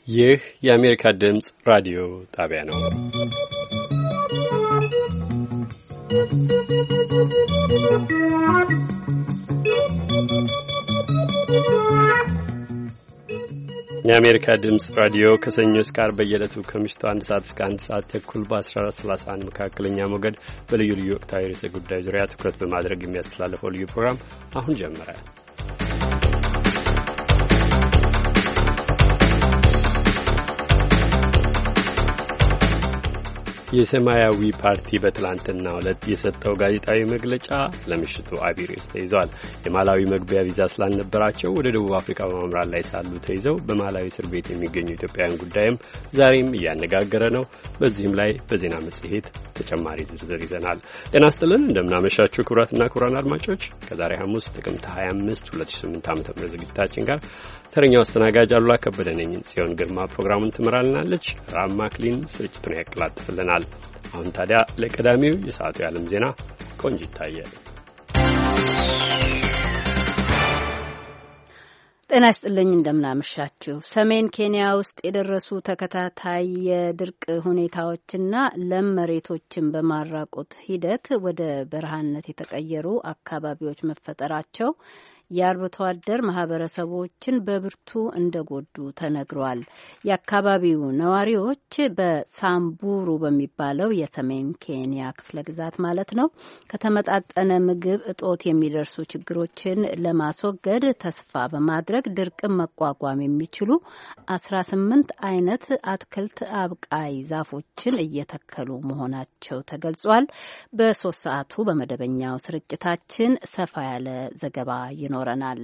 ይህ የአሜሪካ ድምጽ ራዲዮ ጣቢያ ነው። የአሜሪካ ድምጽ ራዲዮ ከሰኞ እስከ ዓርብ በየዕለቱ ከምሽቱ 1 ሰዓት እስከ 1 ሰዓት ተኩል በ1431 መካከለኛ ሞገድ በልዩ ልዩ ወቅታዊ ርዕሰ ጉዳይ ዙሪያ ትኩረት በማድረግ የሚያስተላልፈው ልዩ ፕሮግራም አሁን ጀመረ። የሰማያዊ ፓርቲ በትላንትናው ዕለት የሰጠው ጋዜጣዊ መግለጫ ለምሽቱ አብይ ርዕስ ተይዟል። የማላዊ መግቢያ ቪዛ ስላልነበራቸው ወደ ደቡብ አፍሪካ በማምራት ላይ ሳሉ ተይዘው በማላዊ እስር ቤት የሚገኙ ኢትዮጵያውያን ጉዳይም ዛሬም እያነጋገረ ነው። በዚህም ላይ በዜና መጽሔት ተጨማሪ ዝርዝር ይዘናል። ጤና ይስጥልን፣ እንደምናመሻችሁ ክቡራትና ክቡራን አድማጮች ከዛሬ ሐሙስ ጥቅምት 25 2008 ዓ.ም ዝግጅታችን ጋር ተረኛው አስተናጋጅ አሉላ ከበደ ነኝ። ጽዮን ግርማ ፕሮግራሙን ትመራልናለች። ራም ማክሊን ስርጭቱን ያቀላጥፍልናል። አሁን ታዲያ ለቀዳሚው የሰዓቱ የዓለም ዜና ቆንጅ ይታያል። ጤና ይስጥልኝ፣ እንደምናመሻችሁ። ሰሜን ኬንያ ውስጥ የደረሱ ተከታታይ የድርቅ ሁኔታዎችና ለም መሬቶችን በማራቆት ሂደት ወደ በረሃነት የተቀየሩ አካባቢዎች መፈጠራቸው የአርብቶ አደር ማህበረሰቦችን በብርቱ እንደጎዱ ተነግሯል። የአካባቢው ነዋሪዎች በሳምቡሩ በሚባለው የሰሜን ኬንያ ክፍለ ግዛት ማለት ነው ከተመጣጠነ ምግብ እጦት የሚደርሱ ችግሮችን ለማስወገድ ተስፋ በማድረግ ድርቅን መቋቋም የሚችሉ 18 አይነት አትክልት አብቃይ ዛፎችን እየተከሉ መሆናቸው ተገልጿል። በ3 ሰዓቱ በመደበኛው ስርጭታችን ሰፋ ያለ ዘገባ ይኖረናል።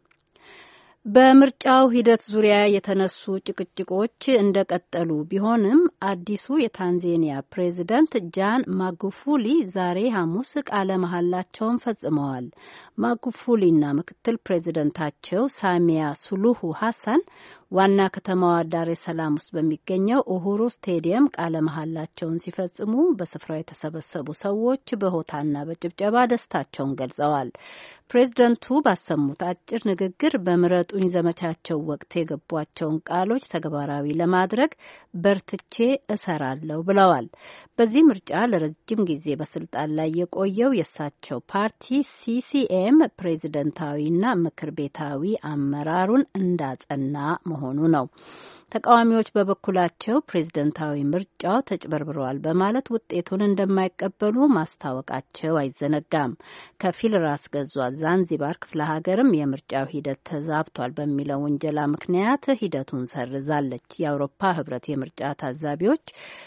በምርጫው ሂደት ዙሪያ የተነሱ ጭቅጭቆች እንደቀጠሉ ቢሆንም አዲሱ የታንዛኒያ ፕሬዚደንት ጃን ማጉፉሊ ዛሬ ሐሙስ ቃለ መሐላቸውን ፈጽመዋል። ማጉፉሊና ምክትል ፕሬዚደንታቸው ሳሚያ ሱሉሁ ሀሳን ዋና ከተማዋ ዳሬ ሰላም ውስጥ በሚገኘው ኡሁሩ ስቴዲየም ቃለ መሐላቸውን ሲፈጽሙ በስፍራው የተሰበሰቡ ሰዎች በሆታና በጭብጨባ ደስታቸውን ገልጸዋል። ፕሬዝደንቱ ባሰሙት አጭር ንግግር በምረጡኝ ዘመቻቸው ወቅት የገቧቸውን ቃሎች ተግባራዊ ለማድረግ በርትቼ እሰራለሁ ብለዋል። በዚህ ምርጫ ለረጅም ጊዜ በስልጣን ላይ የቆየው የእሳቸው ፓርቲ ሲሲኤም ፕሬዝደንታዊና ምክር ቤታዊ አመራሩን እንዳጸና መሆኑ ነው። ተቃዋሚዎች በበኩላቸው ፕሬዝደንታዊ ምርጫው ተጭበርብረዋል በማለት ውጤቱን እንደማይቀበሉ ማስታወቃቸው አይዘነጋም። ከፊል ራስ ገዟ ዛንዚባር ክፍለ ሀገርም የምርጫው ሂደት ተዛብቷል በሚለው ውንጀላ ምክንያት ሂደቱን ሰርዛለች። የአውሮፓ ሕብረት የምርጫ ታዛቢዎች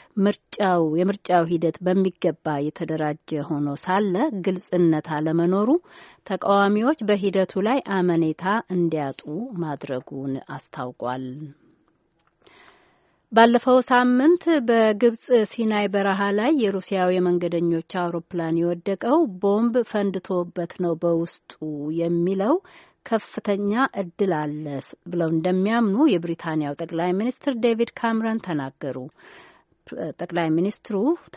የምርጫው ሂደት በሚገባ የተደራጀ ሆኖ ሳለ ግልጽነት አለመኖሩ ተቃዋሚዎች በሂደቱ ላይ አመኔታ እንዲያጡ ማድረጉን አስታውቋል። ባለፈው ሳምንት በግብጽ ሲናይ በረሃ ላይ የሩሲያው የመንገደኞች አውሮፕላን የወደቀው ቦምብ ፈንድቶበት ነው በውስጡ የሚለው ከፍተኛ እድል አለ ብለው እንደሚያምኑ የብሪታንያው ጠቅላይ ሚኒስትር ዴቪድ ካምረን ተናገሩ። ጠቅላይ ሚኒስትሩ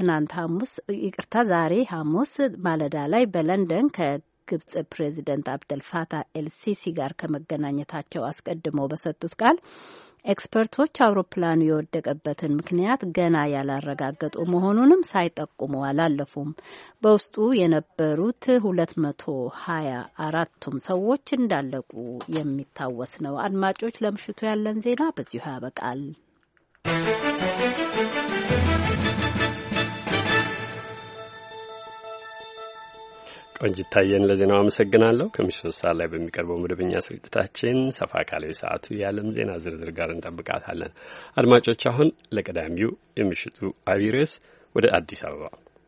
ዛሬ ሐሙስ ማለዳ ላይ በለንደን ከግብጽ ፕሬዚደንት አብደልፋታህ ኤልሲሲ ጋር ከመገናኘታቸው አስቀድሞ በሰጡት ቃል ኤክስፐርቶች አውሮፕላኑ የወደቀበትን ምክንያት ገና ያላረጋገጡ መሆኑንም ሳይጠቁሙ አላለፉም። በውስጡ የነበሩት 224ቱም ሰዎች እንዳለቁ የሚታወስ ነው። አድማጮች፣ ለምሽቱ ያለን ዜና በዚሁ ያበቃል። ቆንጅታየን ለዜናው አመሰግናለሁ። ከምሽቱ 3 ሰዓት ላይ በሚቀርበው መደበኛ ስርጭታችን ሰፋ ካለው ሰዓቱ የዓለም ዜና ዝርዝር ጋር እንጠብቃታለን። አድማጮች፣ አሁን ለቀዳሚው የምሽቱ አብይ ርዕስ ወደ አዲስ አበባ።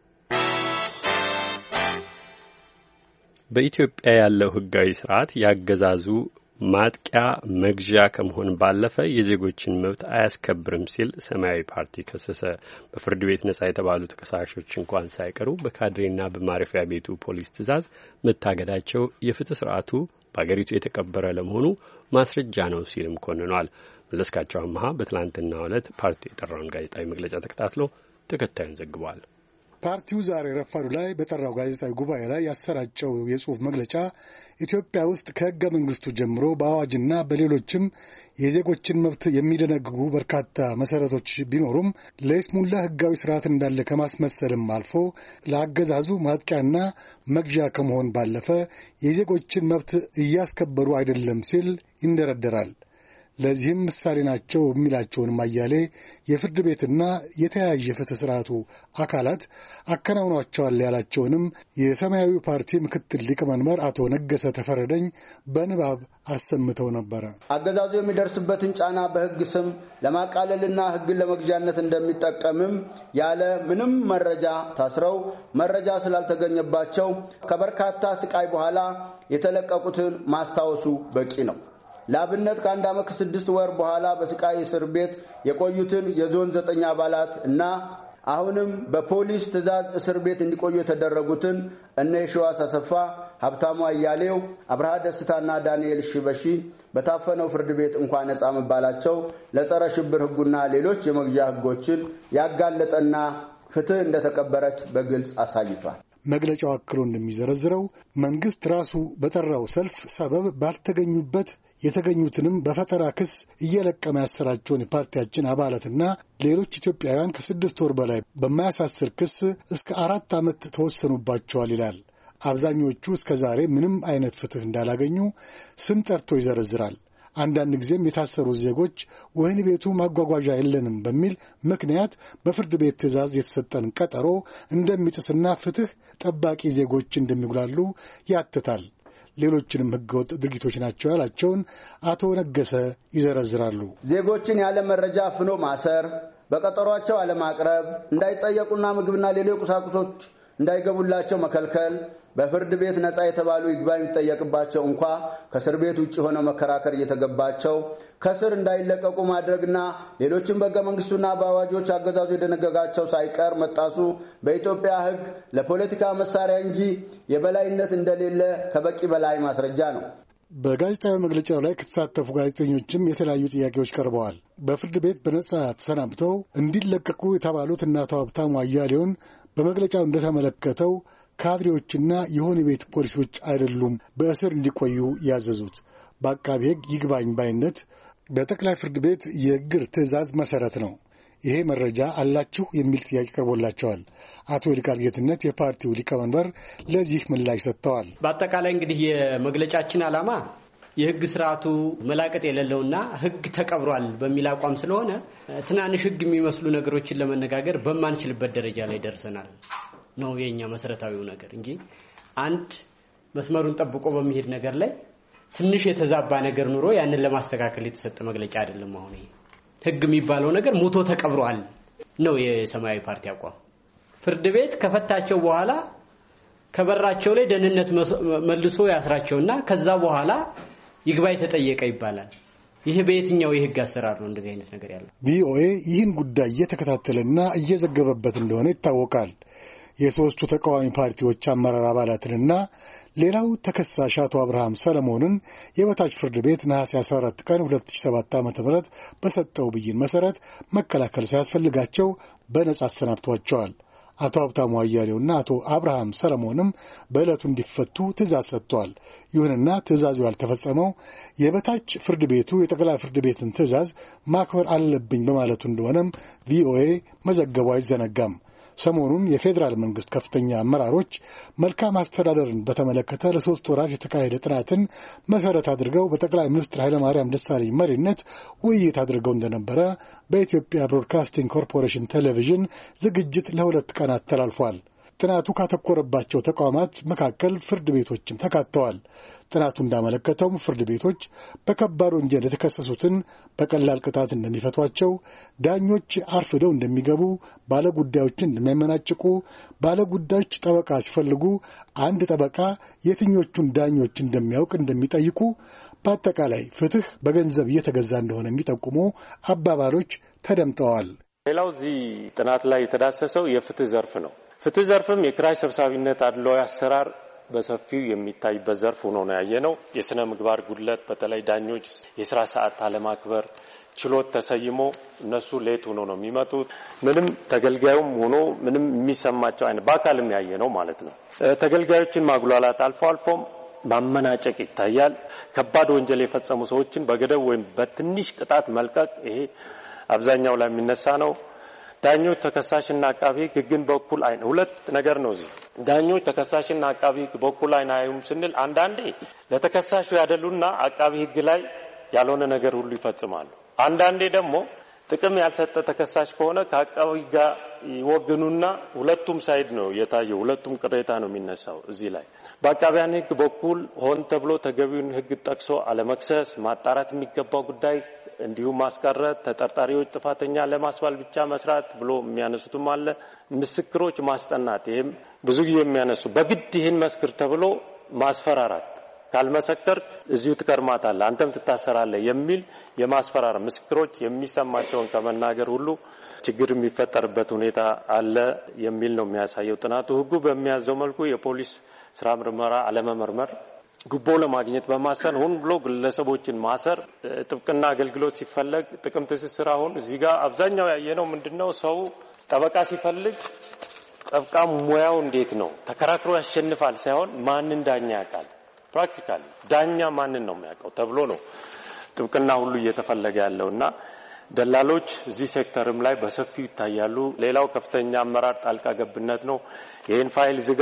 በኢትዮጵያ ያለው ሕጋዊ ስርዓት ያገዛዙ ማጥቂያ መግዣ ከመሆን ባለፈ የዜጎችን መብት አያስከብርም ሲል ሰማያዊ ፓርቲ ከሰሰ። በፍርድ ቤት ነጻ የተባሉ ተከሳሾች እንኳን ሳይቀሩ በካድሬና በማረፊያ ቤቱ ፖሊስ ትዕዛዝ መታገዳቸው የፍትህ ስርዓቱ በአገሪቱ የተቀበረ ለመሆኑ ማስረጃ ነው ሲልም ኮንኗል። መለስካቸው አመሃ በትላንትናው ዕለት ፓርቲው የጠራውን ጋዜጣዊ መግለጫ ተከታትሎ ተከታዩን ዘግቧል። ፓርቲው ዛሬ ረፋዱ ላይ በጠራው ጋዜጣዊ ጉባኤ ላይ ያሰራጨው የጽሑፍ መግለጫ ኢትዮጵያ ውስጥ ከሕገ መንግሥቱ ጀምሮ በአዋጅና በሌሎችም የዜጎችን መብት የሚደነግጉ በርካታ መሠረቶች ቢኖሩም ለይስሙላ ሕጋዊ ስርዓት እንዳለ ከማስመሰልም አልፎ ለአገዛዙ ማጥቂያና መግዣ ከመሆን ባለፈ የዜጎችን መብት እያስከበሩ አይደለም ሲል ይንደረደራል። ለዚህም ምሳሌ ናቸው የሚላቸውንም አያሌ የፍርድ ቤትና የተያያዥ የፍትህ ስርዓቱ አካላት አከናውኗቸዋል ያላቸውንም የሰማያዊ ፓርቲ ምክትል ሊቀመንበር አቶ ነገሰ ተፈረደኝ በንባብ አሰምተው ነበረ። አገዛዙ የሚደርስበትን ጫና በሕግ ስም ለማቃለልና ሕግን ለመግዣነት እንደሚጠቀምም ያለ ምንም መረጃ ታስረው መረጃ ስላልተገኘባቸው ከበርካታ ስቃይ በኋላ የተለቀቁትን ማስታወሱ በቂ ነው። ለአብነት ከአንድ ዓመት ከ6 ወር በኋላ በስቃይ እስር ቤት የቆዩትን የዞን 9 አባላት እና አሁንም በፖሊስ ትዕዛዝ እስር ቤት እንዲቆዩ የተደረጉትን እነ የሺዋስ አሰፋ፣ ሀብታሙ አያሌው፣ አብርሃ ደስታና ዳንኤል ሽበሺ በታፈነው ፍርድ ቤት እንኳን ነጻ መባላቸው ለጸረ ሽብር ሕጉና ሌሎች የመግዣ ሕጎችን ያጋለጠና ፍትህ እንደተቀበረች በግልጽ አሳይቷል። መግለጫው አክሎ እንደሚዘረዝረው መንግስት ራሱ በጠራው ሰልፍ ሰበብ ባልተገኙበት የተገኙትንም በፈጠራ ክስ እየለቀመ ያሰራቸውን የፓርቲያችን አባላትና ሌሎች ኢትዮጵያውያን ከ6 ወር በላይ በማያሳስር ክስ እስከ 4 ዓመት ተወሰኑባቸዋል ይላል። አብዛኞቹ እስከ ዛሬ ምንም አይነት ፍትህ እንዳላገኙ ስም ጠርቶ ይዘረዝራል። አንዳንድ ጊዜም የታሰሩት ዜጎች ወህኒ ቤቱ ማጓጓዣ የለንም በሚል ምክንያት በፍርድ ቤት ትዕዛዝ የተሰጠን ቀጠሮ እንደሚጥስና ፍትህ ጠባቂ ዜጎች እንደሚጉላሉ ያትታል። ሌሎችንም ህገወጥ ድርጊቶች ናቸው ያላቸውን አቶ ነገሰ ይዘረዝራሉ። ዜጎችን ያለ መረጃ አፍኖ ማሰር፣ በቀጠሯቸው አለማቅረብ፣ እንዳይጠየቁና ምግብና ሌሎች ቁሳቁሶች እንዳይገቡላቸው መከልከል፣ በፍርድ ቤት ነጻ የተባሉ ይግባኝ የሚጠየቅባቸው እንኳ ከእስር ቤት ውጪ ሆነው መከራከር እየተገባቸው ከስር እንዳይለቀቁ ማድረግና ሌሎችም በሕገ መንግስቱና በአዋጆች አገዛዙ የደነገጋቸው ሳይቀር መጣሱ በኢትዮጵያ ሕግ ለፖለቲካ መሳሪያ እንጂ የበላይነት እንደሌለ ከበቂ በላይ ማስረጃ ነው። በጋዜጣዊ መግለጫው ላይ ከተሳተፉ ጋዜጠኞችም የተለያዩ ጥያቄዎች ቀርበዋል። በፍርድ ቤት በነጻ ተሰናብተው እንዲለቀቁ የተባሉት እነ አቶ ሀብታሙ አያሌውን በመግለጫው እንደተመለከተው ካድሬዎችና የሆነ ቤት ፖሊሶች አይደሉም በእስር እንዲቆዩ ያዘዙት። በአቃቤ ሕግ ይግባኝ ባይነት በጠቅላይ ፍርድ ቤት የእግር ትዕዛዝ መሰረት ነው። ይሄ መረጃ አላችሁ የሚል ጥያቄ ቀርቦላቸዋል። አቶ ይልቃል ጌትነት የፓርቲው ሊቀመንበር ለዚህ ምላሽ ሰጥተዋል። በአጠቃላይ እንግዲህ የመግለጫችን ዓላማ የሕግ ስርዓቱ መላቀጥ የሌለውና ሕግ ተቀብሯል በሚል አቋም ስለሆነ ትናንሽ ሕግ የሚመስሉ ነገሮችን ለመነጋገር በማንችልበት ደረጃ ላይ ደርሰናል ነው የኛ መሰረታዊው ነገር እንጂ አንድ መስመሩን ጠብቆ በሚሄድ ነገር ላይ ትንሽ የተዛባ ነገር ኑሮ ያንን ለማስተካከል የተሰጠ መግለጫ አይደለም። አሁን ይሄ ሕግ የሚባለው ነገር ሞቶ ተቀብሯል ነው የሰማያዊ ፓርቲ አቋም። ፍርድ ቤት ከፈታቸው በኋላ ከበራቸው ላይ ደህንነት መልሶ ያስራቸውና ከዛ በኋላ ይግባኝ ተጠየቀ ይባላል። ይሄ በየትኛው የሕግ አሰራር ነው እንደዚህ አይነት ነገር ያለው? ቪኦኤ ይህን ጉዳይ እየተከታተለና እየዘገበበት እንደሆነ ይታወቃል። የሶስቱ ተቃዋሚ ፓርቲዎች አመራር አባላትንና ሌላው ተከሳሽ አቶ አብርሃም ሰለሞንን የበታች ፍርድ ቤት ነሐሴ 14 ቀን 2007 ዓ.ም በሰጠው ብይን መሰረት መከላከል ሳያስፈልጋቸው በነጻ አሰናብቷቸዋል። አቶ ሀብታሙ አያሌውና አቶ አብርሃም ሰለሞንም በዕለቱ እንዲፈቱ ትዕዛዝ ሰጥቷል። ይሁንና ትዕዛዙ ያልተፈጸመው የበታች ፍርድ ቤቱ የጠቅላይ ፍርድ ቤትን ትዕዛዝ ማክበር አለብኝ በማለቱ እንደሆነም ቪኦኤ መዘገቡ አይዘነጋም። ሰሞኑን የፌዴራል መንግስት ከፍተኛ አመራሮች መልካም አስተዳደርን በተመለከተ ለ3 ወራት የተካሄደ ጥናትን መሰረት አድርገው በጠቅላይ ሚኒስትር ኃይለማርያም ደሳለኝ መሪነት ውይይት አድርገው እንደነበረ በኢትዮጵያ ብሮድካስቲንግ ኮርፖሬሽን ቴሌቪዥን ዝግጅት ለ2 ቀናት ተላልፏል። ጥናቱ ካተኮረባቸው ተቋማት መካከል ፍርድ ቤቶችም ተካተዋል። ጥናቱ እንዳመለከተውም ፍርድ ቤቶች በከባድ ወንጀል የተከሰሱትን በቀላል ቅጣት እንደሚፈቷቸው፣ ዳኞች አርፍደው እንደሚገቡ፣ ባለጉዳዮችን እንደሚያመናጭቁ፣ ባለጉዳዮች ጠበቃ ሲፈልጉ አንድ ጠበቃ የትኞቹን ዳኞች እንደሚያውቅ እንደሚጠይቁ፣ በአጠቃላይ ፍትህ በገንዘብ እየተገዛ እንደሆነ የሚጠቁሙ አባባሎች ተደምጠዋል። ሌላው እዚህ ጥናት ላይ የተዳሰሰው የፍትህ ዘርፍ ነው። ፍትህ ዘርፍም የኪራይ ሰብሳቢነት አድሏዊ አሰራር በሰፊው የሚታይበት ዘርፍ ሆኖ ነው ያየነው። የሥነ ምግባር ጉድለት፣ በተለይ ዳኞች የሥራ ሰዓት አለማክበር፣ ችሎት ተሰይሞ እነሱ ሌት ሆኖ ነው የሚመጡት። ምንም ተገልጋዩም ሆኖ ምንም የሚሰማቸው አይነት በአካልም ያየ ነው ማለት ነው። ተገልጋዮችን ማጉላላት አልፎም ማመናጨቅ ይታያል። ከባድ ወንጀል የፈጸሙ ሰዎችን በገደብ ወይም በትንሽ ቅጣት መልቀቅ ይሄ አብዛኛው ላይ የሚነሳ ነው። ዳኞች ተከሳሽና አቃቢ ሕግን በኩል አይን ሁለት ነገር ነው እዚህ። ዳኞች ተከሳሽና አቃቢ ሕግ በኩል አይን አዩም ስንል አንዳንዴ ለተከሳሹ ያደሉና አቃቢ ሕግ ላይ ያልሆነ ነገር ሁሉ ይፈጽማሉ። አንዳንዴ ደግሞ ጥቅም ያልሰጠ ተከሳሽ ከሆነ ከአቃቢ ጋር ይወግኑና ሁለቱም ሳይድ ነው የታየው። ሁለቱም ቅሬታ ነው የሚነሳው እዚህ ላይ። በአቃቢያን ሕግ በኩል ሆን ተብሎ ተገቢውን ሕግ ጠቅሶ አለመክሰስ፣ ማጣራት የሚገባው ጉዳይ እንዲሁም ማስቀረት፣ ተጠርጣሪዎች ጥፋተኛ ለማስባል ብቻ መስራት ብሎ የሚያነሱትም አለ። ምስክሮች ማስጠናት፣ ይሄም ብዙ ጊዜ የሚያነሱ በግድ ይሄን መስክር ተብሎ ማስፈራራት፣ ካልመሰከር እዚሁ ትቀርማታለህ አንተም ትታሰራለህ የሚል የማስፈራራ ምስክሮች የሚሰማቸውን ከመናገር ሁሉ ችግር የሚፈጠርበት ሁኔታ አለ የሚል ነው የሚያሳየው ጥናቱ። ሕጉ በሚያዘው መልኩ የፖሊስ ስራ ምርመራ አለመመርመር፣ ጉቦ ለማግኘት በማሰር ሆን ብሎ ግለሰቦችን ማሰር፣ ጥብቅና አገልግሎት ሲፈለግ ጥቅም ትስስር። አሁን እዚህ ጋር አብዛኛው ያየነው ምንድነው ሰው ጠበቃ ሲፈልግ ጠበቃ ሙያው እንዴት ነው ተከራክሮ ያሸንፋል ሳይሆን ማንን ዳኛ ያውቃል፣ ፕራክቲካሊ ዳኛ ማንን ነው የሚያውቀው ተብሎ ነው ጥብቅና ሁሉ እየተፈለገ ያለውና ደላሎች እዚህ ሴክተርም ላይ በሰፊው ይታያሉ። ሌላው ከፍተኛ አመራር ጣልቃ ገብነት ነው። ይሄን ፋይል ዝጋ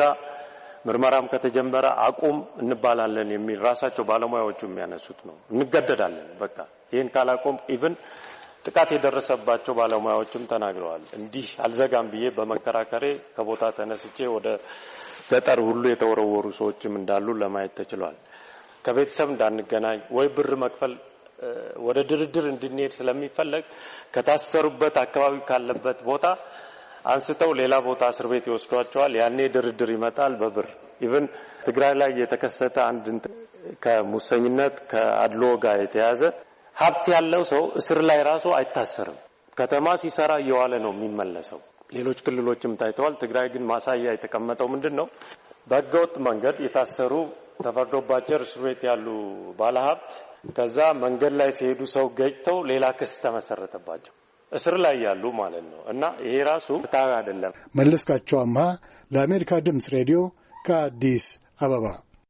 ምርመራም ከተጀመረ አቁም እንባላለን የሚል ራሳቸው ባለሙያዎቹ የሚያነሱት ነው። እንገደዳለን በቃ ይሄን ካላቆም ኢቭን ጥቃት የደረሰባቸው ባለሙያዎችም ተናግረዋል። እንዲህ አልዘጋም ብዬ በመከራከሬ ከቦታ ተነስቼ ወደ ገጠር ሁሉ የተወረወሩ ሰዎችም እንዳሉ ለማየት ተችሏል። ከቤተሰብ እንዳንገናኝ ወይ ብር መክፈል ወደ ድርድር እንድንሄድ ስለሚፈለግ ከታሰሩበት አካባቢ ካለበት ቦታ አንስተው ሌላ ቦታ እስር ቤት ይወስዷቸዋል። ያኔ ድርድር ይመጣል በብር። ኢቭን ትግራይ ላይ የተከሰተ አንድ ከሙሰኝነት ከአድሎ ጋር የተያዘ ሀብት ያለው ሰው እስር ላይ ራሱ አይታሰርም። ከተማ ሲሰራ እየዋለ ነው የሚመለሰው። ሌሎች ክልሎችም ታይተዋል። ትግራይ ግን ማሳያ የተቀመጠው ምንድነው? በህገወጥ መንገድ የታሰሩ ተፈርዶባቸው እስር ቤት ያሉ ባለሀብት ከዛ መንገድ ላይ ሲሄዱ ሰው ገጭተው ሌላ ክስ ተመሰረተባቸው እስር ላይ ያሉ ማለት ነው። እና ይሄ ራሱ ፍትሃዊ አይደለም። መለስካቸው አምሃ ለአሜሪካ ድምጽ ሬዲዮ ከአዲስ አበባ።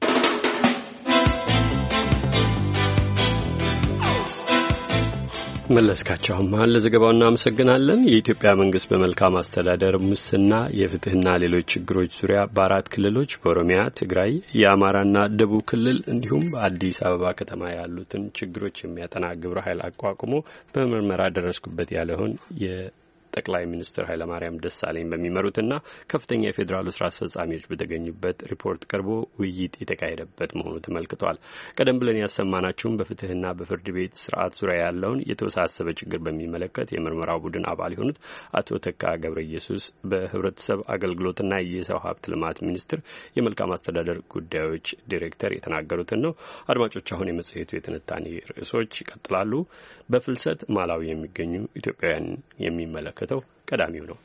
መለስካቸው አምሃ ለዘገባው እናመሰግናለን። የኢትዮጵያ መንግስት በመልካም አስተዳደር፣ ሙስና፣ የፍትህና ሌሎች ችግሮች ዙሪያ በአራት ክልሎች በኦሮሚያ፣ ትግራይ፣ የአማራና ደቡብ ክልል እንዲሁም በአዲስ አበባ ከተማ ያሉትን ችግሮች የሚያጠና ግብረ ኃይል አቋቁሞ በምርመራ ደረስኩበት ያለውን ጠቅላይ ሚኒስትር ኃይለማርያም ደሳለኝ በሚመሩትና ከፍተኛ የፌዴራል ስራ አስፈጻሚዎች በተገኙበት ሪፖርት ቀርቦ ውይይት የተካሄደበት መሆኑ ተመልክቷል። ቀደም ብለን ያሰማናችሁም በፍትህና በፍርድ ቤት ስርዓት ዙሪያ ያለውን የተወሳሰበ ችግር በሚመለከት የምርመራው ቡድን አባል የሆኑት አቶ ተካ ገብረ ኢየሱስ በህብረተሰብ አገልግሎትና የሰው ሀብት ልማት ሚኒስቴር የመልካም አስተዳደር ጉዳዮች ዲሬክተር የተናገሩትን ነው። አድማጮች፣ አሁን የመጽሔቱ የትንታኔ ርዕሶች ይቀጥላሉ። በፍልሰት ማላዊ የሚገኙ ኢትዮጵያውያን የሚመለከተው ቀዳሚው ነው።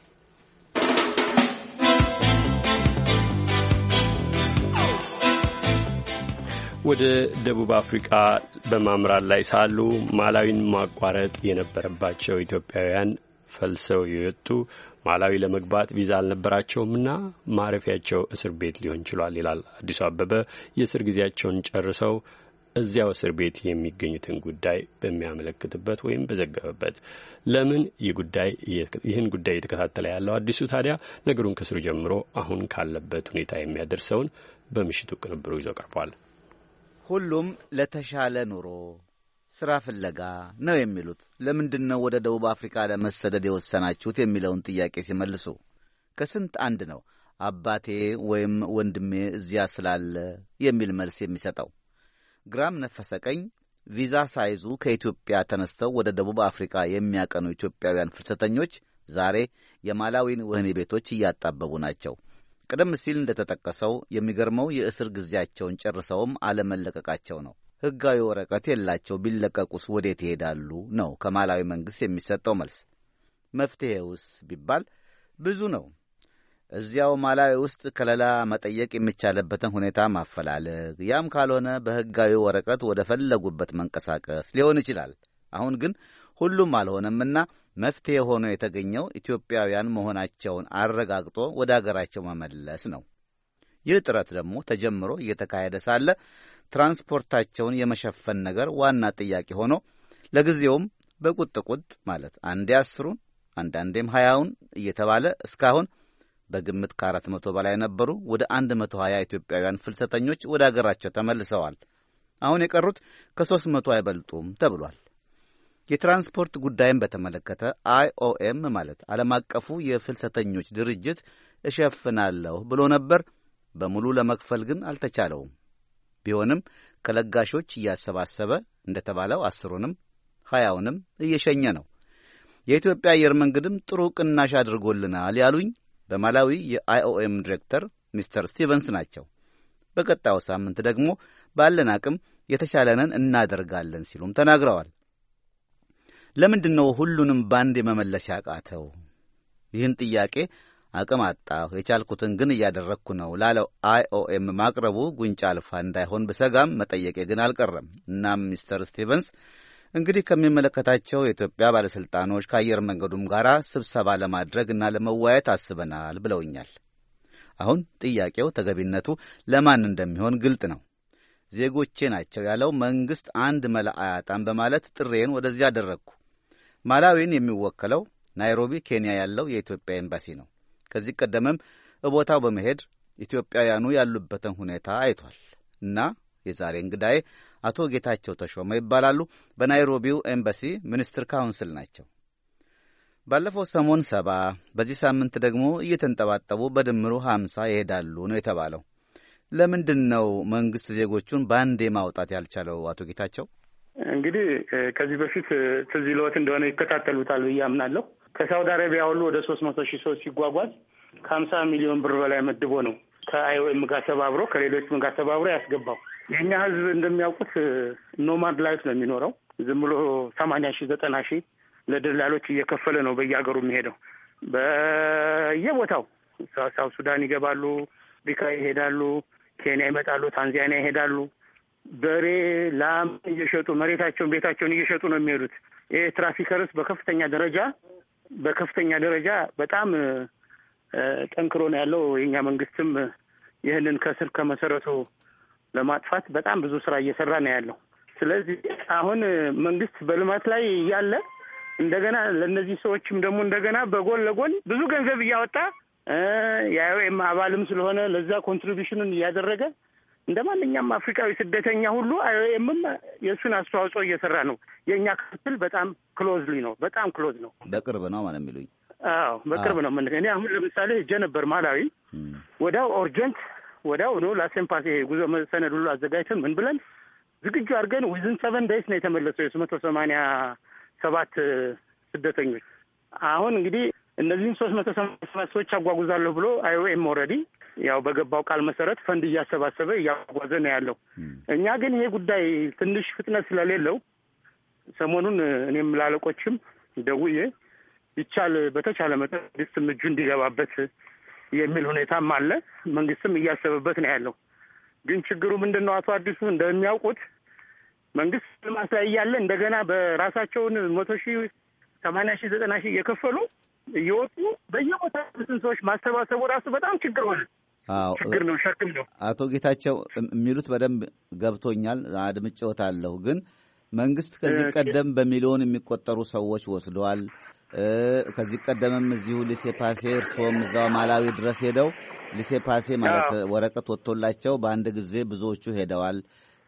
ወደ ደቡብ አፍሪካ በማምራት ላይ ሳሉ ማላዊን ማቋረጥ የነበረባቸው ኢትዮጵያውያን ፈልሰው የወጡ ማላዊ ለመግባት ቪዛ አልነበራቸውምና ማረፊያቸው እስር ቤት ሊሆን ችሏል ይላል አዲሱ አበበ የእስር ጊዜያቸውን ጨርሰው እዚያው እስር ቤት የሚገኙትን ጉዳይ በሚያመለክትበት ወይም በዘገበበት። ለምን ይህን ጉዳይ የተከታተለ ያለው አዲሱ ታዲያ ነገሩን ከስሩ ጀምሮ አሁን ካለበት ሁኔታ የሚያደርሰውን በምሽቱ ቅንብሩ ይዞ ቀርቧል። ሁሉም ለተሻለ ኑሮ ስራ ፍለጋ ነው የሚሉት። ለምንድነው ወደ ደቡብ አፍሪካ ለመሰደድ የወሰናችሁት የሚለውን ጥያቄ ሲመልሱ ከስንት አንድ ነው አባቴ ወይም ወንድሜ እዚያ ስላለ የሚል መልስ የሚሰጠው። ግራም ነፈሰ ቀኝ ቪዛ ሳይዙ ከኢትዮጵያ ተነስተው ወደ ደቡብ አፍሪካ የሚያቀኑ ኢትዮጵያውያን ፍልሰተኞች ዛሬ የማላዊን ወህኒ ቤቶች እያጣበቡ ናቸው። ቀደም ሲል እንደተጠቀሰው የሚገርመው የእስር ጊዜያቸውን ጨርሰውም አለመለቀቃቸው ነው። ሕጋዊ ወረቀት የላቸው፣ ቢለቀቁስ ወዴት ይሄዳሉ ነው ከማላዊ መንግሥት የሚሰጠው መልስ። መፍትሔውስ ቢባል ብዙ ነው። እዚያው ማላዊ ውስጥ ከለላ መጠየቅ የሚቻልበትን ሁኔታ ማፈላለግ፣ ያም ካልሆነ በሕጋዊ ወረቀት ወደ ፈለጉበት መንቀሳቀስ ሊሆን ይችላል። አሁን ግን ሁሉም አልሆነምና መፍትሄ ሆኖ የተገኘው ኢትዮጵያውያን መሆናቸውን አረጋግጦ ወደ አገራቸው መመለስ ነው። ይህ ጥረት ደግሞ ተጀምሮ እየተካሄደ ሳለ ትራንስፖርታቸውን የመሸፈን ነገር ዋና ጥያቄ ሆኖ ለጊዜውም በቁጥቁጥ ማለት አንዴ 10ን አንዳንዴም 20ን እየተባለ እስካሁን በግምት ከ400 በላይ ነበሩ ወደ 120 ኢትዮጵያውያን ፍልሰተኞች ወደ አገራቸው ተመልሰዋል። አሁን የቀሩት ከ300 አይበልጡም ተብሏል። የትራንስፖርት ጉዳይን በተመለከተ IOM ማለት ዓለም አቀፉ የፍልሰተኞች ድርጅት እሸፍናለሁ ብሎ ነበር። በሙሉ ለመክፈል ግን አልተቻለውም። ቢሆንም ከለጋሾች እያሰባሰበ እንደተባለው 10ንም 20ንም እየሸኘ ነው። የኢትዮጵያ አየር መንገድም ጥሩ ቅናሽ አድርጎልናል ያሉኝ በማላዊ የIOM ዲሬክተር ሚስተር ስቲቨንስ ናቸው። በቀጣዩ ሳምንት ደግሞ ባለን አቅም የተሻለንን እናደርጋለን ሲሉም ተናግረዋል። ለምንድን ነው ሁሉንም ባንድ የመመለስ ያቃተው? ይህን ጥያቄ አቅም አጣሁ የቻልኩትን ግን እያደረግኩ ነው ላለው IOM ማቅረቡ ጉንጫ አልፋ እንዳይሆን ብሰጋም መጠየቄ ግን አልቀረም። እናም ሚስተር ስቲቨንስ እንግዲህ ከሚመለከታቸው የኢትዮጵያ ባለሥልጣኖች ከአየር መንገዱም ጋር ስብሰባ ለማድረግ እና ለመወያየት አስበናል ብለውኛል። አሁን ጥያቄው ተገቢነቱ ለማን እንደሚሆን ግልጥ ነው። ዜጎቼ ናቸው ያለው መንግሥት አንድ መላ አያጣም በማለት ጥሬን ወደዚያ አደረግኩ። ማላዊን የሚወከለው ናይሮቢ ኬንያ ያለው የኢትዮጵያ ኤምባሲ ነው። ከዚህ ቀደምም በቦታው በመሄድ ኢትዮጵያውያኑ ያሉበትን ሁኔታ አይቷል እና የዛሬ እንግዳዬ አቶ ጌታቸው ተሾመ ይባላሉ። በናይሮቢው ኤምባሲ ሚኒስትር ካውንስል ናቸው። ባለፈው ሰሞን 70 በዚህ ሳምንት ደግሞ እየተንጠባጠቡ በድምሩ 50 ይሄዳሉ ነው የተባለው። ለምንድን ነው መንግስት ዜጎቹን ባንዴ ማውጣት ያልቻለው? አቶ ጌታቸው እንግዲህ ከዚህ በፊት ትዝ ይለዎት እንደሆነ ይከታተሉታል ብዬ አምናለሁ። ከሳውዲ አረቢያ ሁሉ ወደ 300,000 ሰው ሲጓጓዝ ከ50 ሚሊዮን ብር በላይ መድቦ ነው ከአይኦኤም ጋር ተባብሮ ከሌሎችም ጋር ተባብሮ ያስገባው። የእኛ ህዝብ እንደሚያውቁት ኖማድ ላይፍ ነው የሚኖረው። ዝም ብሎ 80,000 90,000 ለደላሎች እየከፈለ ነው በየሀገሩ የሚሄደው። በየቦታው ሳውት ሱዳን ይገባሉ፣ አፍሪካ ይሄዳሉ፣ ኬንያ ይመጣሉ፣ ታንዛኒያ ይሄዳሉ። በሬ ላም እየሸጡ መሬታቸውን ቤታቸውን እየሸጡ ነው የሚሄዱት። ይሄ ትራፊከርስ በከፍተኛ ደረጃ በጣም ጠንክሮ ነው ያለው። የኛ መንግስትም ይህንን ከስር ከመሰረቱ ለማጥፋት በጣም ብዙ ስራ እየሰራ ነው ያለው። ስለዚህ አሁን መንግስት በልማት ላይ ያለ እንደገና ለነዚህ ሰዎችም ደግሞ እንደገና በጎን ለጎን ብዙ ገንዘብ እያወጣ የአይኦኤም አባልም ስለሆነ ለዛ ኮንትሪቢዩሽኑን እያደረገ እንደ ማንኛውም አፍሪካዊ ስደተኛ ሁሉ አይኦኤምም የእሱን አስተዋጽኦ እየሰራ ነው። የእኛ ክፍል በጣም ክሎዝሊ ነው፣ በጣም ክሎዝ ነው። በቅርብ ነው ማለት የሚሉኝ? አዎ በቅርብ ነው። እኔ አሁን ለምሳሌ ሄጄ ነበር ማላዊ። ወዲያው ኦርጀንት ወዲያው ነው ላሴምፓሴ ጉዞ ሰነድ ሁሉ አዘጋጅተን ምን ብለን ዝግጁ አድርገን ዊዝን 7 ዴይስ ነው የተመለሰው 387 ስደተኞች። አሁን እንግዲህ እነዚህን 387 ሰዎች አጓጉዛለሁ ብሎ አይኦኤም ኦልሬዲ ያው በገባው ቃል መሰረት ፈንድ እያሰባሰበ እያጓጓዘ ነው ያለው። እኛ ግን ይሄ ጉዳይ ትንሽ ፍጥነት ስለሌለው ሰሞኑን እኔም ላለቆችም ደውዬ ይቻል በተቻለ መጠን መንግስትም እጁ እንዲገባበት የሚል ሁኔታም አለ። መንግስትም እያሰበበት ነው ያለው። ግን ችግሩ ምንድን ነው? አቶ አዲሱ እንደሚያውቁት መንግስት ልማት ላይ እያለ እንደገና በራሳቸውን 100,000 80,000 90,000 እየከፈሉ እየወጡ በየቦታው ብዙ ሰዎች ማሰባሰቡ ራሱ በጣም ችግር ሆነ። ችግር ነው፣ ሸክም ነው። አቶ ጌታቸው የሚሉት በደንብ ገብቶኛል፣ አድምጬዎታለሁ። ግን መንግስት ከዚህ ቀደም በሚሊዮን የሚቆጠሩ ሰዎች ወስደዋል። ከዚህ ቀደምም እዚሁ ሊሴፓሴ እርስዎም እዛው ማላዊ ድረስ ሄደው ሊሴፓሴ ማለት ወረቀት ወጥቶላቸው በአንድ ጊዜ ብዙዎቹ ሄደዋል።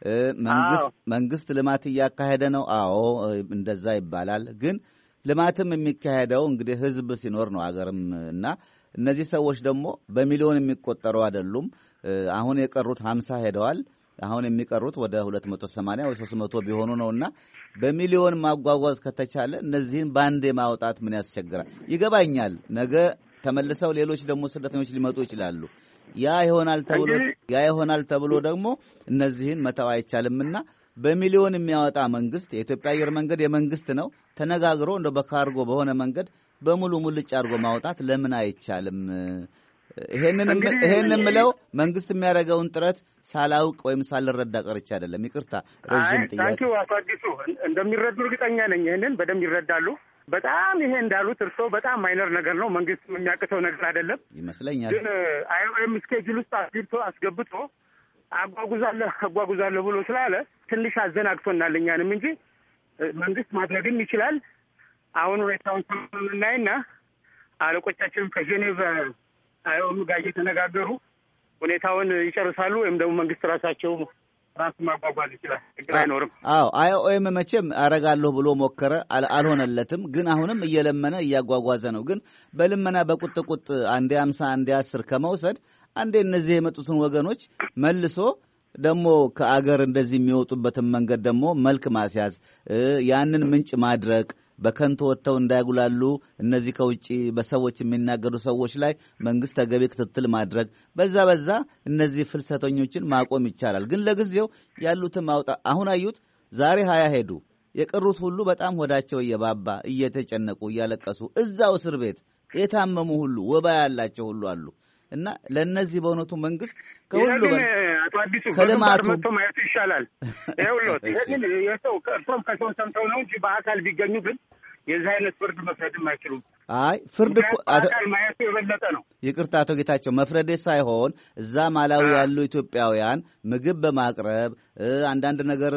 መንግስት ልማት እያካሄደ ነው። አዎ እንደዛ ይባላል። ግን ልማትም የሚካሄደው እንግዲህ ህዝብ ሲኖር ነው አገርም እና እነዚህ ሰዎች ደግሞ በሚሊዮን የሚቆጠሩ አይደሉም። አሁን የቀሩት 50 ሄደዋል። አሁን የሚቀሩት ወደ 280 ወይ 300 ቢሆኑ ነውና በሚሊዮን ማጓጓዝ ከተቻለ እነዚህን ባንዴ ማውጣት ምን ያስቸግራል? ይገባኛል። ነገ ተመልሰው ሌሎች ደግሞ ስደተኞች ሊመጡ ይችላሉ። ያ ይሆናል ተብሎ ደግሞ እነዚህን መተው አይቻልምና በሚሊዮን የሚያወጣ መንግስት የኢትዮጵያ አየር መንገድ የመንግስት ነው ተነጋግሮ እንደ በካርጎ በሆነ መንገድ በሙሉ ሙልጭ አድርጎ ማውጣት ለምን አይቻልም? ይሄንን ምለው መንግስት የሚያደርገውን ጥረት ሳላውቅ ወይም ሳልረዳ ቀርቼ አይደለም። ይቅርታ ረጅም ጥያቄ። ታንኪው አቶ አዲሱ እንደሚረዱ እርግጠኛ ነኝ። ይሄንን በደንብ ይረዳሉ። በጣም ይሄ እንዳሉት እርሶ በጣም ማይነር ነገር ነው። መንግስት የሚያቅተው ነገር አይደለም ይመስለኛል። ግን አይኦኤም ስኬጁል ውስጥ አስገብቶ አጓጉዛለሁ ብሎ ስላለ ትንሽ አዘናግቶናል እኛንም እንጂ መንግስት ማድረግም ይችላል። አሁን ሁኔታውን እናይና አለቆቻችንም ከጄኔቭ አይኦኤም ጋር እየተነጋገሩ ሁኔታውን ይጨርሳሉ። ወይም ደግሞ መንግስት ራሳቸው ራሱ ማጓጓዝ ይችላል። ችግር አይኖርም። አይኦኤም መቼም አረጋለሁ ብሎ ሞከረ፣ አልሆነለትም። ግን አሁንም እየለመነ እያጓጓዘ ነው። ግን በልመና በቁጥቁጥ አንዴ 50 አንዴ 10 ከመውሰድ አንዴ እነዚህ የመጡትን ወገኖች መልሶ ደግሞ ከአገር እንደዚህ የሚወጡበትን መንገድ ደግሞ መልክ ማስያዝ፣ ያንን ምንጭ ማድረግ፣ በከንቱ ወጥተው እንዳይጉላሉ እነዚህ ከውጪ በሰዎች የሚናገሩ ሰዎች ላይ መንግስት ተገቢ ክትትል ማድረግ፣ በዛ እነዚህ ፍልሰተኞችን ማቆም ይቻላል። ግን ለጊዜው ያሉትን ማውጣ አሁን አዩት። ዛሬ 20 ሄዱ። የቀሩት ሁሉ በጣም ሆዳቸው እየባባ እየተጨነቁ እያለቀሱ እዛው እስር ቤት የታመሙ ሁሉ ወባ ያላቸው ሁሉ አሉ። እና ለነዚህ በእውነቱ መንግስት ከሁሉ አቶ አዲሱ ከልማቱ መጥቶ ማየት ይሻላል። ይኸውልዎት ይሄን የሰው ከርቶም ከሰው ሰምተው ነው እንጂ በአካል ቢገኙ ግን የዚህ አይነት ፍርድ መፍረድም አይችሉም። አይ ፍርድ እኮ አካል ማየቱ የበለጠ ነው። ይቅርታ አቶ ጌታቸው፣ መፍረዴ ሳይሆን እዛ ማላዊ ያሉ ኢትዮጵያውያን ምግብ በማቅረብ አንዳንድ ነገር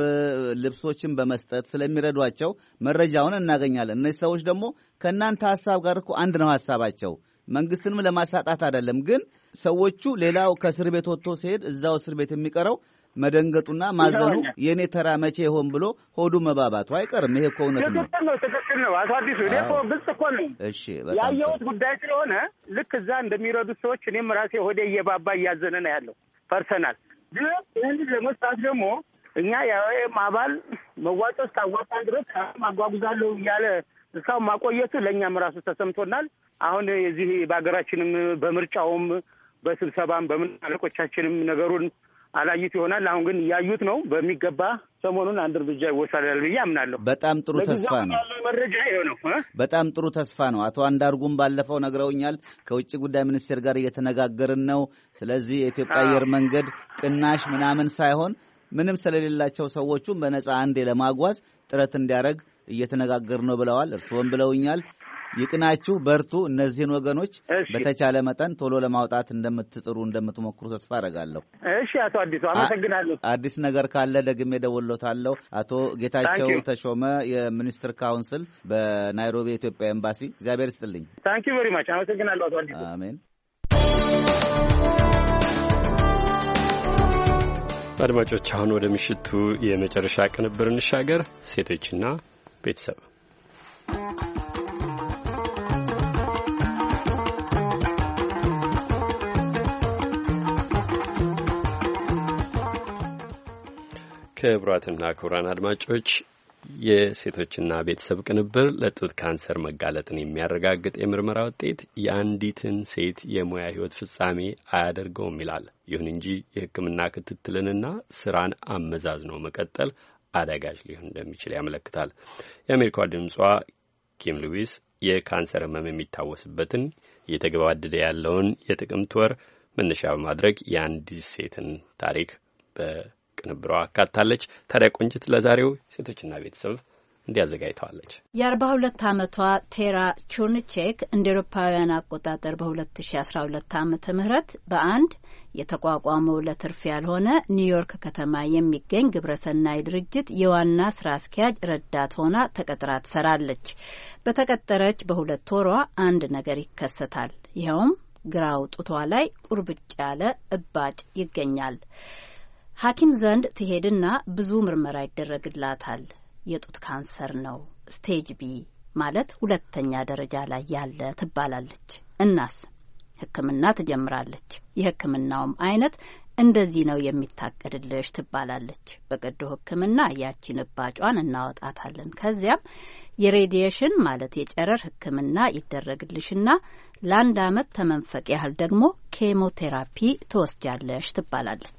ልብሶችን በመስጠት ስለሚረዷቸው መረጃውን እናገኛለን። እነዚህ ሰዎች ደግሞ ከእናንተ ሀሳብ ጋር እኮ አንድ ነው ሀሳባቸው። መንግስትንም ለማሳጣት አይደለም። ግን ሰዎቹ ሌላው ከእስር ቤት ወጥቶ ሲሄድ እዛው እስር ቤት የሚቀረው መደንገጡና ማዘኑ የኔ ተራ መቼ ይሆን ብሎ ሆዱ መባባቱ አይቀርም። ይሄ እኮ እውነት ነው። ትክክል ነው አቶ አዲሱ። እኔ እኮ ግልጽ እኮ ነው ያየሁት ጉዳይ ስለሆነ ልክ እዛ እንደሚረዱት ሰዎች እኔም ራሴ ሆዴ እየባባ እያዘነ ነው ያለው ፐርሰናል። ግን ይህን ለመስራት ደግሞ እኛ የአይኦኤም አባል መዋጮ እስካዋጣን ድረስ ማጓጉዛለሁ እያለ እስካሁን ማቆየቱ ለእኛም ራሱ ተሰምቶናል። አሁን የዚህ በሀገራችንም በምርጫውም በስብሰባም በምን አለቆቻችንም ነገሩን አላዩት ይሆናል። አሁን ግን እያዩት ነው። በሚገባ ሰሞኑን አንድ እርምጃ ይወሰዳል ብዬ አምናለሁ። በጣም ጥሩ ተስፋ ነው። መረጃ ይሄው ነው። በጣም ጥሩ ተስፋ ነው። አቶ አንዳርጉም ባለፈው ነግረውኛል። ከውጭ ጉዳይ ሚኒስቴር ጋር እየተነጋገርን ነው። ስለዚህ የኢትዮጵያ አየር መንገድ ቅናሽ ምናምን ሳይሆን ምንም ስለሌላቸው ሰዎቹም በነጻ አንዴ ለማጓዝ ጥረት እንዲያደርግ እየተነጋገር ነው ብለዋል። እርስዎም ብለውኛል። ይቅናችሁ፣ በርቱ። እነዚህን ወገኖች በተቻለ መጠን ቶሎ ለማውጣት እንደምትሞክሩ ተስፋ አደርጋለሁ። እሺ አቶ አዲሱ አመሰግናለሁ። አዲስ ነገር ካለ ደግሜ ደውሎታለሁ። አቶ ጌታቸው ተሾመ የሚኒስትር ካውንስል በናይሮቢ የኢትዮጵያ ኤምባሲ፣ እግዚአብሔር ይስጥልኝ። ታንክ ዩ ቬሪ ማች። አመሰግናለሁ አቶ አዲሱ። አሜን። አድማጮች፣ አሁን ወደ ምሽቱ የመጨረሻ ቅንብር እንሻገር። ሴቶችና ቤተሰብ ክቡራትና ክቡራን አድማጮች የሴቶችና ቤተሰብ ቅንብር ለጡት ካንሰር መጋለጥን የሚያረጋግጥ የምርመራ ውጤት የአንዲትን ሴት የሙያ ሕይወት ፍጻሜ አያደርገውም ይላል። ይሁን እንጂ የሕክምና ክትትልንና ስራን አመዛዝኖ መቀጠል አዳጋች ሊሆን እንደሚችል ያመለክታል። የአሜሪካ ድምጿ ኪም ሉዊስ የካንሰር ህመም የሚታወስበትን እየተገባደደ ያለውን የጥቅምት ወር መነሻ በማድረግ የአንዲት ሴትን ታሪክ በቅንብሯ አካታለች። ታዲያ ቆንጅት ለዛሬው ሴቶችና ቤተሰብ እንዲያዘጋጅተዋለች። የ42 ዓመቷ ቴራ ቹርንቼክ እንደ ኤሮፓውያን አቆጣጠር በ2012 ዓመተ ምህረት በአንድ የተቋቋመው ለትርፍ ያልሆነ ኒውዮርክ ከተማ የሚገኝ ግብረሰናይ ድርጅት የዋና ስራ አስኪያጅ ረዳት ሆና ተቀጥራ ትሰራለች። በተቀጠረች በ2 ወሯ አንድ ነገር ይከሰታል። ይኸውም ግራው ጡቷ ላይ ቁርብጭ ያለ እባጭ ይገኛል። ሐኪም ዘንድ ትሄድና ብዙ ምርመራ ይደረግላታል። የጡት ካንሰር ነው፣ ስቴጅ ቢ ማለት 2ኛ ደረጃ ላይ ያለ ትባላለች። እናስ ሕክምና ትጀምራለች። የሕክምናውም አይነት እንደዚህ ነው የሚታቀድልሽ ትባላለች። በቀዶ ሕክምና ያቺን እባጯን እናወጣታለን። ከዚያም የሬዲዬሽን ማለት የጨረር ሕክምና ይደረግልሽና ለ1 ዓመት ተመንፈቅ ያህል ደግሞ ኬሞቴራፒ ትወስጃለሽ ትባላለች።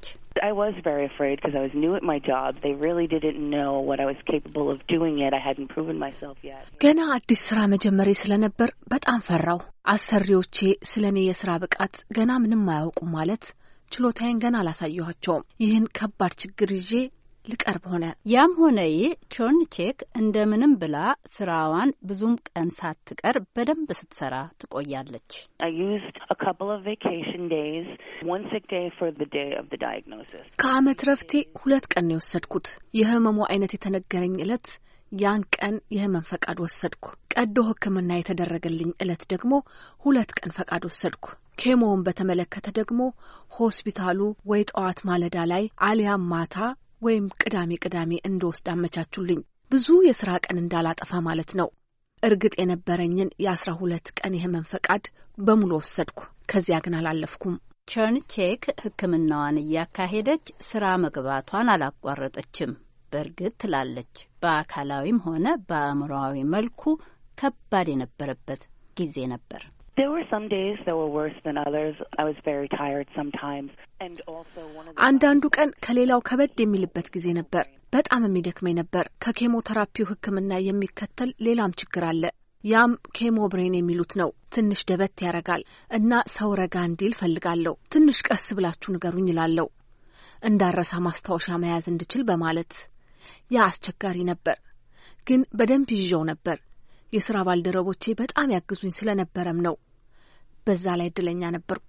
I was very afraid because I was new at my job. They really didn't know what I was capable of doing yet. I hadn't proven myself yet. ገና አዲስ ስራ መጀመሬ ስለነበር በጣም ፈራው። አሰሪዎቼ ስለኔ የስራ ብቃት ገና ምንም አያውቁም ማለት ችሎታዬን ገና አላሳየኋቸውም። ይህን ከባድ ችግር ይዤ ልቀርብ ሆነ። ያም ሆነ ቾርንቼክ እንደምንም ብላ ስራዋን ብዙም ቀን ሳትቀር በደንብ ስትሰራ ትቆያለች። I used a couple of vacation days, one sick day for the day of the diagnosis. ከዓመት ረፍቴ 2 ቀን ነው የወሰድኩት። የህመሙ አይነት የተነገረኝ ዕለት ያን ቀን የህመም ፈቃድ ወሰድኩ። ቀዶ ሕክምና የተደረገልኝ ዕለት ደግሞ 2 ቀን ፈቃድ ወሰድኩ። ኬሞውን በተመለከተ ደግሞ ሆስፒታሉ ወይ ጠዋት ማለዳ ላይ አሊያም ማታ ወይም ቅዳሜ እንደወስድ አመቻቹልኝ። ብዙ የሥራ ቀን እንዳላጠፋ ማለት ነው። እርግጥ የነበረኝን የ12 ቀን የህመም ፈቃድ በሙሉ ወሰድኩ። ከዚያ ግን አላለፍኩም። ቾርንቼክ ሕክምናዋን እያካሄደች ስራ መግባቷን አላቋረጠችም። በእርግጥ ትላለች በአካላዊም ሆነ በአእምሮአዊ መልኩ ከባድ የነበረበት ጊዜ ነበር። There were some days that were worse than others. I was very tired sometimes and also one of the አንዳንዱ ቀን ከሌላው ከበድ የሚልበት ጊዜ ነበር። በጣም የሚደክመኝ ነበር። ከኬሞቴራፒው ሕክምና የሚከተል ሌላም ችግር አለ። ያም ኬሞብሬን የሚሉት ነው። ትንሽ ደበት ያረጋል እና ሰው ረጋ እንዲል ፈልጋለሁ። ትንሽ ቀስ ብላችሁ ንገሩኝ እላለሁ እንዳረሳ ማስታወሻ መያዝ እንድችል በማለት ያ አስቸጋሪ ነበር። ግን በደንብ ይዤው ነበር። የሥራ ባልደረቦቼ በጣም ያግዙኝ ስለነበረም ነው። በዛ ላይ እድለኛ ነበርኩ።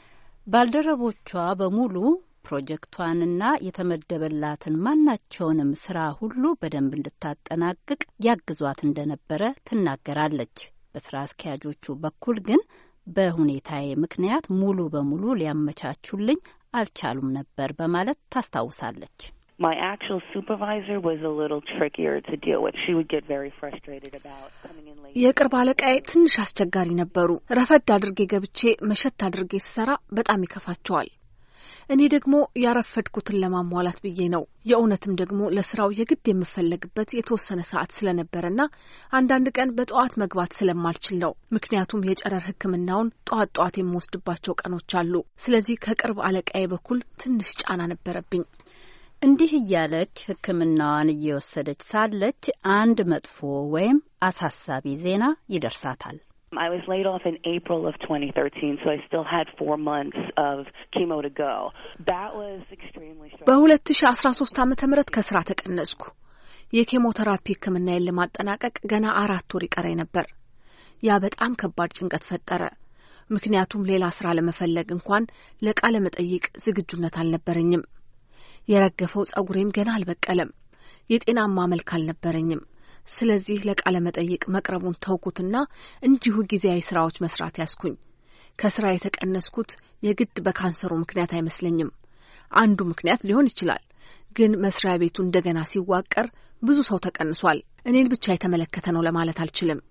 ባልደረቦቿ በሙሉ ፕሮጀክቷንና የተመደበላትን ማናቸውንም ስራ ሁሉ በደንብ እንድታጠናቅቅ ያግዟት እንደነበረ ትናገራለች። በስራ አስኪያጆቹ በኩል ግን በሁኔታዬ ምክንያት ሙሉ በሙሉ ሊያመቻቹልኝ አልቻሉም ነበር በማለት ታስታውሳለች። My actual supervisor was a little trickier to deal with. She would get very frustrated about coming in late. የቅርብ አለቃዬ ትንሽ አስቸጋሪ ነበሩ። ረፈድ አድርጌ ገብቼ መሸት አድርጌ ስሰራ በጣም ይከፋቸዋል። እኔ ደግሞ ያረፈድኩትን ለማሟላት ብዬ ነው። የእውነትም ደግሞ ለስራው የግድ የምፈለግበት የተወሰነ ሰዓት ስለነበረና አንዳንድ ቀን በጠዋት መግባት ስለማልችል ነው። ምክንያቱም የጨረር ሕክምናውን ጠዋት የምወስድባቸው ቀኖች አሉ። ስለዚህ ከቅርብ አለቃዬ በኩል ትንሽ ጫና ነበረብኝ። እንዲህ እያለች ሕክምናዋን እየወሰደች ሳለች አንድ መጥፎ ወይም አሳሳቢ ዜና ይደርሳታል። I was laid off in April of 2013, so I still had 4 months of chemo to go. That was extremely stressful. በ2013 ዓመተ ምህረት ከስራ ተቀነስኩ። የኬሞቴራፒ ሕክምናዬን ለማጠናቀቅ ገና 4 ወር ይቀረኝ ነበር። ያ በጣም ከባድ ጭንቀት ፈጠረ። ምክንያቱም ሌላ ስራ ለመፈለግ እንኳን ለቃለ መጠይቅ ዝግጁነት አልነበረኝም። የረገፈው ጸጉሬም ገና አልበቀለም። የጤናማ መልክ አልነበረኝም። ስለዚህ ለቃለ መጠይቅ መቅረቡን ተውኩትና እንዲሁ ጊዜያዊ ስራዎች መስራት ያስኩኝ። ከስራ የተቀነስኩት የግድ በካንሰሩ ምክንያት አይመስለኝም። አንዱ ምክንያት ሊሆን ይችላል፣ ግን መስሪያ ቤቱ እንደገና ሲዋቀር ብዙ ሰው ተቀንሷል። እኔን ብቻ የተመለከተ ነው ለማለት አልችልም።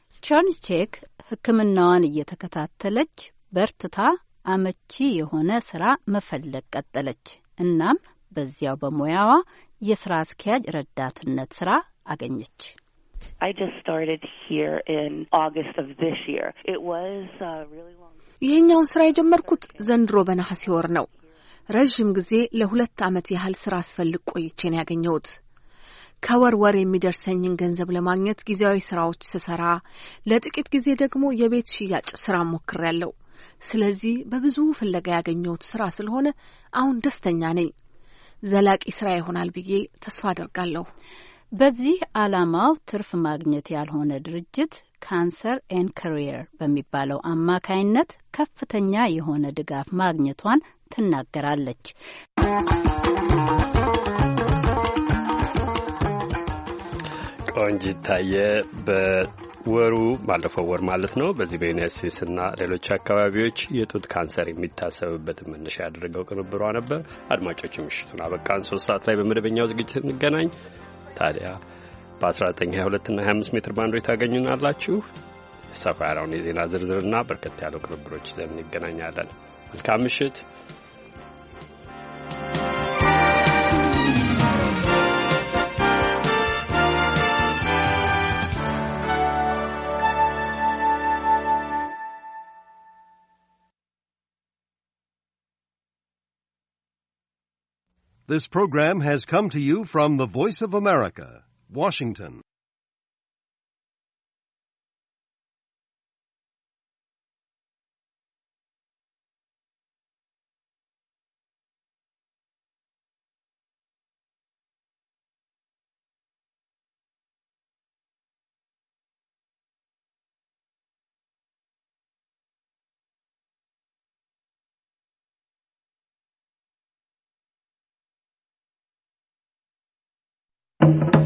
ቾርንቼክ ሕክምናዋን እየተከታተለች በርትታ አመቺ የሆነ ስራ መፈለግ ቀጠለች። እናም በዚያው በሙያዋ የስራ አስኪያጅ ረዳትነት ስራ አገኘች። I just started here in August of this year. It was really long. ይሄኛውን ስራ የጀመርኩት ዘንድሮ በነሐሴ ወር ነው። ረጅም ጊዜ ለ2 ዓመት ያህል ስራ አስፈልግ ቆይቼ ነው ያገኘሁት። ከወር የሚደርሰኝን ገንዘብ ለማግኘት ጊዜያዊ ስራዎች ስሰራ፣ ለጥቂት ጊዜ ደግሞ የቤት ሽያጭ ስራ ሞክሬያለሁ። ስለዚህ በብዙ ፍለጋ ያገኘሁት ስራ ስለሆነ አሁን ደስተኛ ነኝ። ዘላቂ ስራ ይሆናል ብዬ ተስፋ አደርጋለሁ። በዚህ ዓላማው ትርፍ ማግኘት ያልሆነ ድርጅት ካንሰር ኤንድ ካሪየር በሚባለው አማካይነት ከፍተኛ የሆነ ድጋፍ ማግኘቷን ትናገራለች። ቆንጂት ታየ በወሩ ባለፈው ወር ማለት ነው በዚህ በዩናይትድ ስቴትስና ሌሎች አካባቢዎች የጡት ካንሰር የሚታሰብበትን መነሻ ያደረገው ቅንብሯ ነበር። አድማጮች ምሽቱን አበቃን። 3 ሰዓት ላይ በመደበኛው ዝግጅት እንገናኝ። ታዲያ በ1922 እና 25 ሜትር ባንዶች ታገኙናላችሁ። ሰፋ ያለውን የዜና ዝርዝርና በርከት ያለው ቅንብሮች ይዘን እንገናኛለን። መልካም ምሽት። This program has come to you from the Voice of America, Washington. you